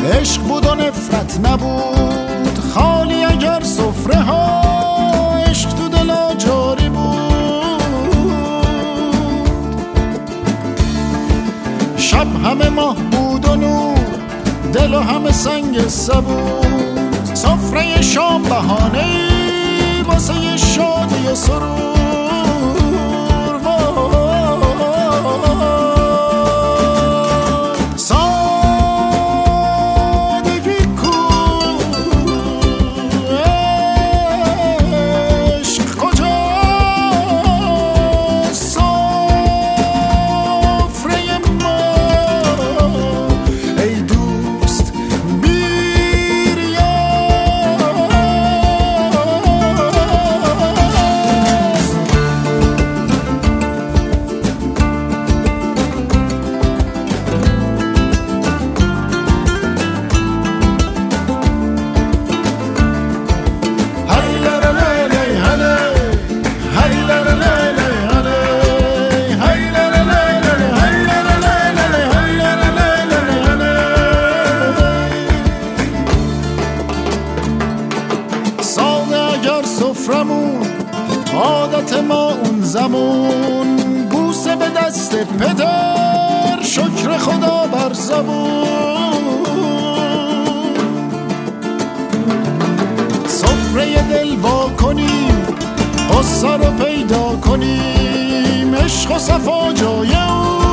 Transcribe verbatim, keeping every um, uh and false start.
عشق بود و نفرت نبود خالی اگر سفره ها عشق تو دلا جاری بود. شب همه ماه بود و نور دل و همه سنگ سبود. سفره شام بهانه‌ای واسه شادی و سرور. عادت ما اون زمان بوسه به دست پدر شکر خدا بر زبون. سفره دل وا کنیم غصه رو پیدا کنیم عشق و صفا جای اون.